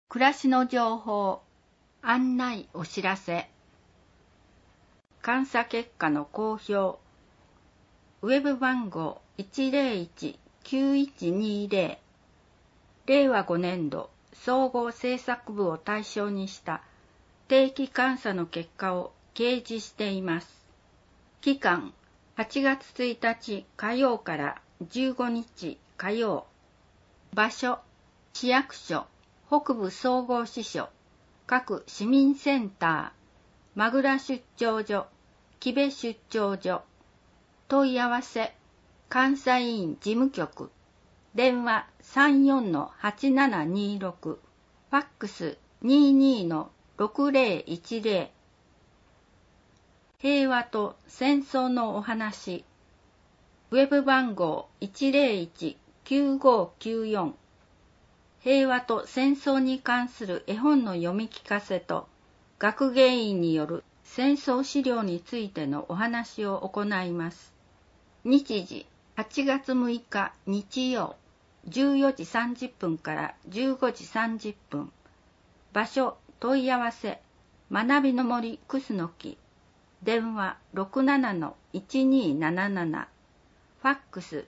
暮らしの情報、案内お知らせ、監査結果の公表、ウェブ番号 101-9120、令和5年度総合政策部を対象にした定期監査の結果を掲示しています。期間8月1日火曜から15日火曜。場所、市役所、北部総合支所、各市民センター、名倉出張所、木部出張所。問い合わせ、監査委員事務局、電話 34-8726、ファックス 22-6010。平和と戦争のお話、ウェブ番号 101-9594。平和と戦争に関する絵本の読み聞かせと学芸員による戦争資料についてのお話を行います。日時8月6日日曜14時30分から15時30分。場所問い合わせ学びの森クスノキ。電話 67-1277。ファックス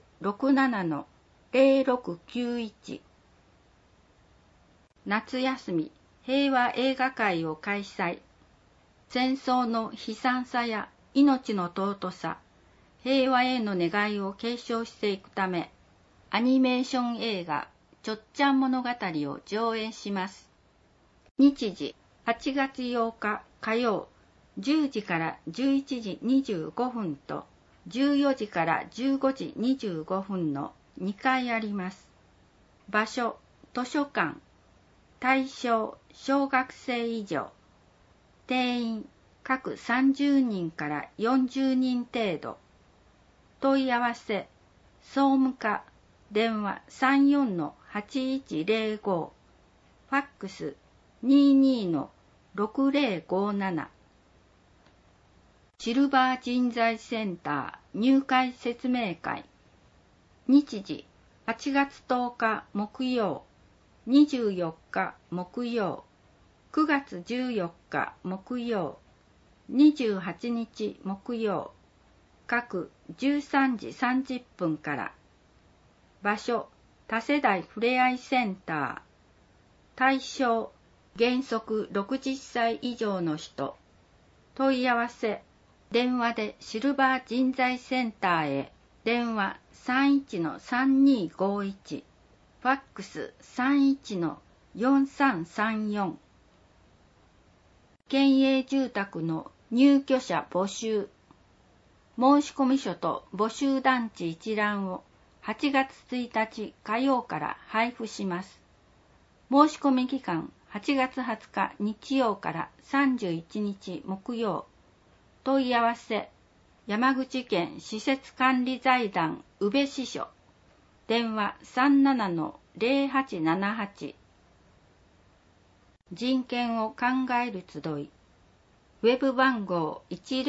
67-0691。夏休み平和映画会を開催。戦争の悲惨さや命の尊さ、平和への願いを継承していくため、アニメーション映画ちょっちゃん物語を上映します。日時8月8日火曜10時から11時25分と14時から15時25分の2回あります。場所図書館。対象小学生以上。定員各30人から40人程度。問い合わせ総務課電話 34-8105。ファックス 22-6057。シルバー人材センター入会説明会。日時8月10日木曜24日木曜、9月14日木曜、28日木曜、各13時30分から。場所、多世代ふれあいセンター。対象、原則60歳以上の人。問い合わせ、電話でシルバー人材センターへ。電話 31-3251。ファックス 31-4334。県営住宅の入居者募集。申込書と募集団地一覧を8月1日火曜から配布します。申し込み期間8月20日日曜から31日木曜。問い合わせ、山口県施設管理財団宇部支所。電話 37-0878。人権を考える集い。ウェブ番号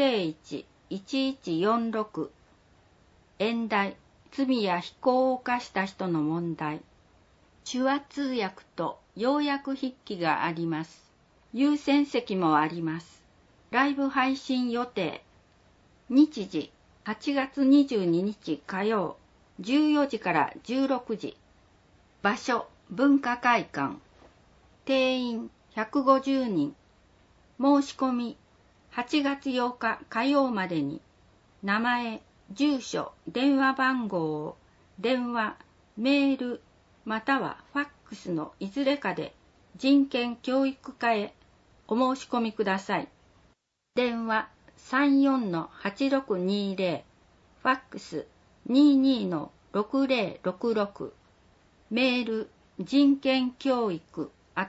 101-1146。演題、罪や非行を犯した人の問題。手話通訳と要約筆記があります。優先席もあります。ライブ配信予定。日時、8月22日火曜。14時から16時。場所、文化会館。定員150人。申し込み、8月8日火曜までに、名前、住所、電話番号を、電話、メール、またはファックスのいずれかで、人権教育課へお申し込みください。電話 34-8620。ファックス22-6066。メール人権教育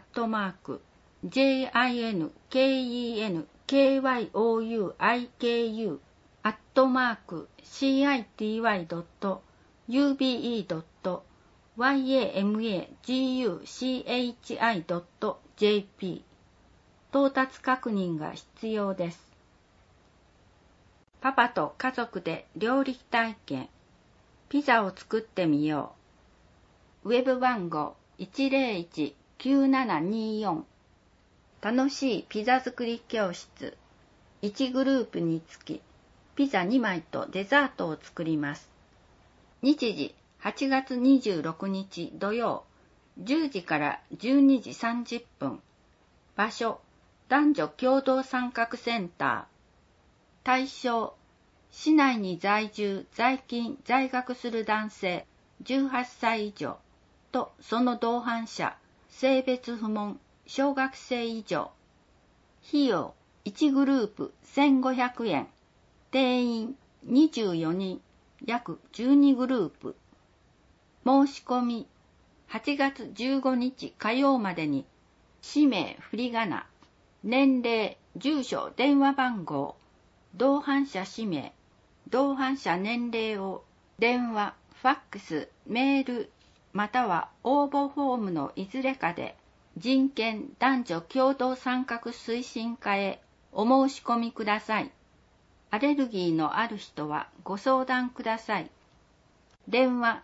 @city.kyouyuchi.yamaguchi.jp。 到達確認が必要です。パパと家族で料理体験。ピザを作ってみよう。ウェブ番号 9724。楽しいピザ作り教室。1グループにつき、ピザ2枚とデザートを作ります。日時、8月26日土曜、10時から12時30分。場所、男女共同参画センター。対象、市内に在住・在勤・在学する男性18歳以上とその同伴者、性別不問、小学生以上。費用、1グループ1500円。定員24人、約12グループ。申し込み、8月15日火曜までに、氏名、振り仮名、年齢、住所、電話番号、同伴者氏名、同伴者年齢を電話、ファックス、メール、または応募フォームのいずれかで人権男女共同参画推進課へお申し込みください。アレルギーのある人はご相談ください。電話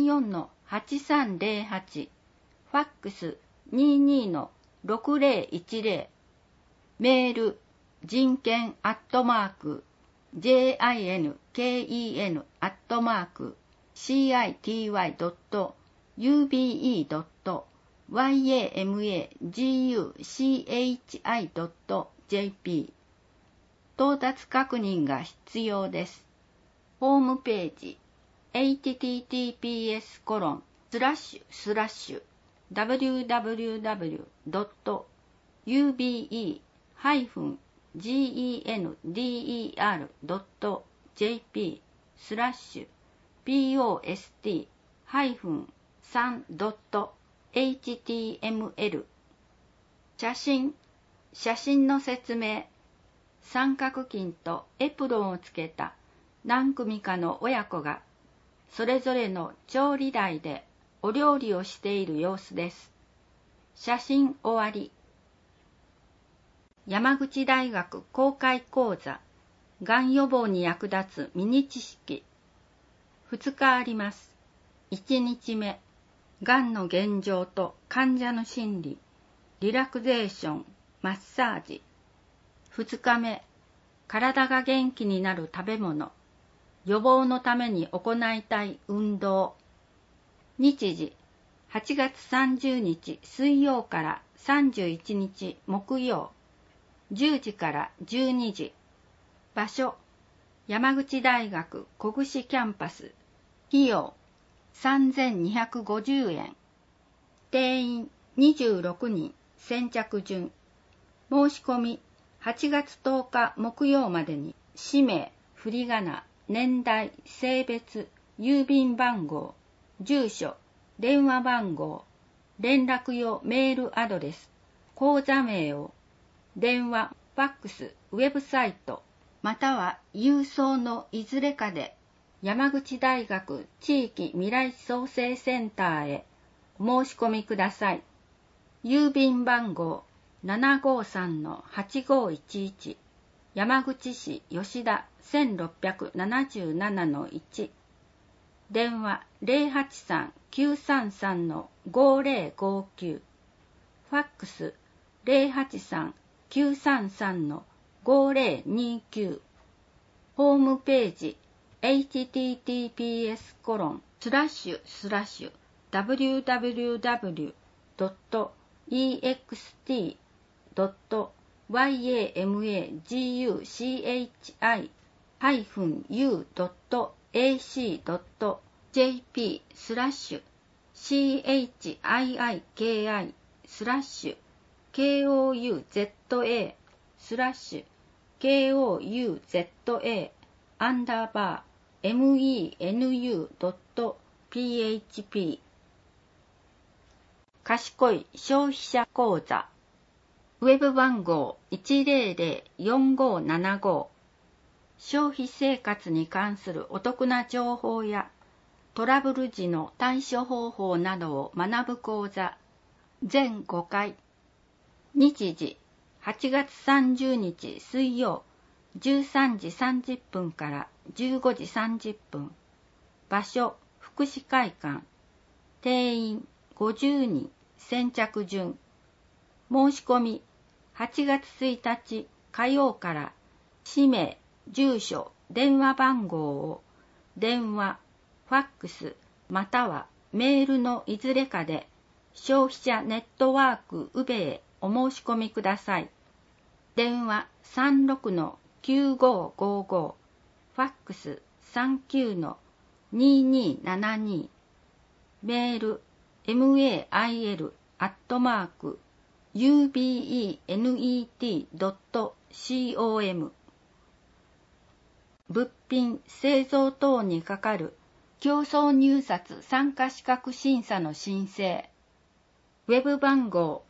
34-8308、ファックス 22-6010、メール人権city.yamaguchi.jp 到達確認が必要です。ホームページ https://wbi-gender-post.ufb-gender.html 写真の説明。三角巾とエプロンをつけた何組かの親子がそれぞれの調理台でお料理をしている様子です。写真終わり。山口大学公開講座、がん予防に役立つミニ知識。2日あります。1日目、がんの現状と患者の心理、リラクゼーション、マッサージ。2日目、体が元気になる食べ物、予防のために行いたい運動。日時、8月30日水曜から31日木曜、10時から12時。場所、山口大学小串キャンパス。費用、3250円。定員26人、先着順。申し込み、8月10日木曜までに、氏名、振り仮名、年代、性別、郵便番号、住所、電話番号、連絡用メールアドレス、口座名を、電話、ファックス、ウェブサイト、または郵送のいずれかで、山口大学地域未来創生センターへお申し込みください。郵便番号、753-8511 山口市吉田 1677-1 電話 083-933-5059 ファックス 083-933-5029 ホームページ www.ext.yamaguchi.jp/CHIIIKI/KOUZA/KOUZA/menu.php 賢い消費者講座。ウェブ番号 100-4575 消費生活に関するお得な情報やトラブル時の対処方法などを学ぶ講座。全5回。日時8月30日水曜13時30分から15時30分。場所福祉会館。定員50人、 先着順。申し込み8月1日火曜から氏名、住所、電話番号を電話、ファックスまたはメールのいずれかで消費者ネットワーク宇部へお申し込みください。電話 36-9555 ファックス 39-2272 メール mail@ubenet.com 物品製造等にかかる競争入札参加資格審査の申請。ウェブ番号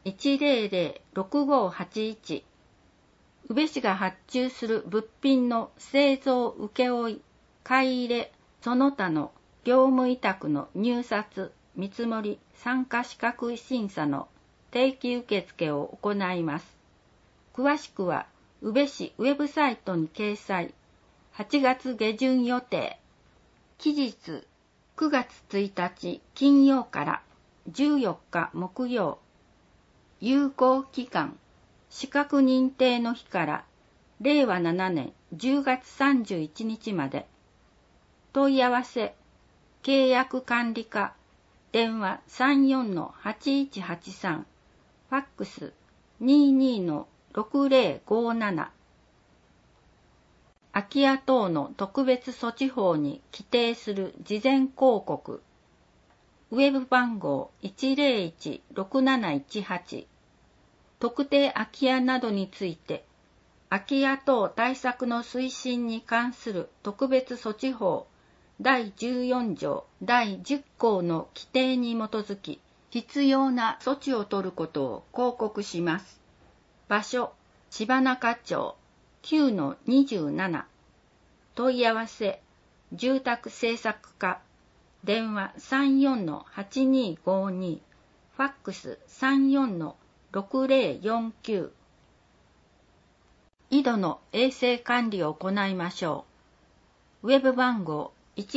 100-6581 宇部市が発注する物品の製造請負、買い入れ、その他の業務委託の入札、見積もり、参加資格審査の定期受付を行います。詳しくは、宇部市ウェブサイトに掲載。8月下旬予定。期日、9月1日金曜から14日木曜。有効期間、資格認定の日から令和7年10月31日まで。問い合わせ、契約管理課、電話 34-8183、ファックス 22-6057。空き家等の特別措置法に規定する事前広告。ウェブ番号 101-6718。特定空き家などについて、空き家等対策の推進に関する特別措置法第14条第10項の規定に基づき、必要な措置を取ることを広告します。場所、柴中町 9-27。問い合わせ、住宅政策課、電話 34-8252、ファックス 34-6049。井戸の衛生管理を行いましょう。ウェブ番号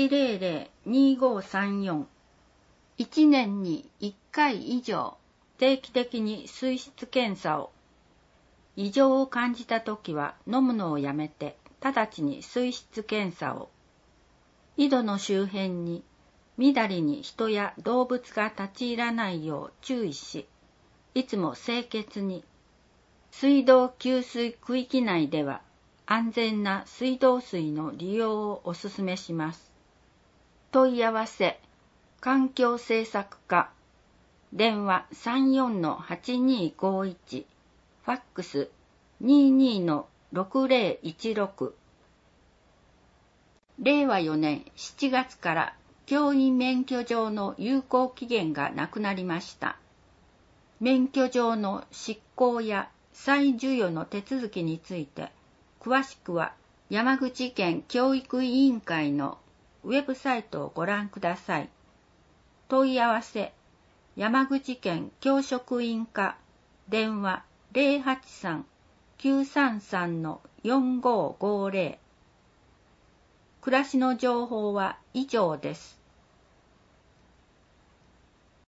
100-2534。1年に1回以上定期的に水質検査を。異常を感じたときは飲むのをやめて直ちに水質検査を。井戸の周辺にみだりに人や動物が立ち入らないよう注意し、いつも清潔に。水道給水区域内では安全な水道水の利用をお勧めします。問い合わせ、環境政策課、電話 34-8251、ファックス 22-6016。令和4年7月から教員免許状の有効期限がなくなりました。免許状の失効や再授与の手続きについて、詳しくは山口県教育委員会のウェブサイトをご覧ください。問い合わせ、山口県教職員課、電話 083-933-4550。暮らしの情報は以上です。